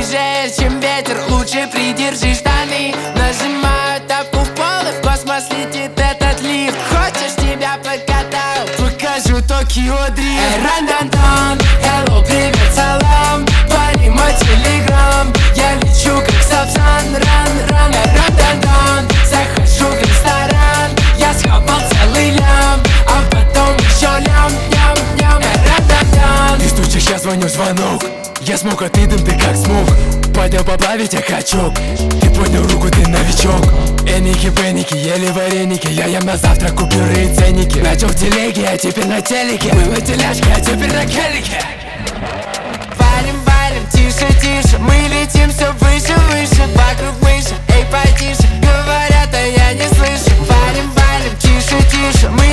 свежее, чем ветер. Лучше придержи штаны. Нажимаю тапку в пол, и в космос летит этот лифт. Хочешь, тебя покатаю? Покажу Токио дрифт. Ран-дан-дан, hello, привет, салам. Пари мой телеграм. Я лечу как Сапсан, ран-ран. Ран-дан-дан, захожу в ресторан. Я схапал целый лям, а потом еще лям-ням-ням. Ран-дан-дан. Ты стучишь, я звоню, звонок. Я смог, а ты дым, ты как смог. Поднял поплавить, я качок. Ты поднял руку, ты новичок. Эники-пеники, ели вареники. Я ем на завтрак купюры и ценники. Начал в телеге, а теперь на телеке. Был на тележке, а теперь на келике. Валим, валим, тише, тише. Мы летим все выше, выше. Вокруг мыши, эй, потише. Говорят, а я не слышу. Валим, валим, тише, тише. Мы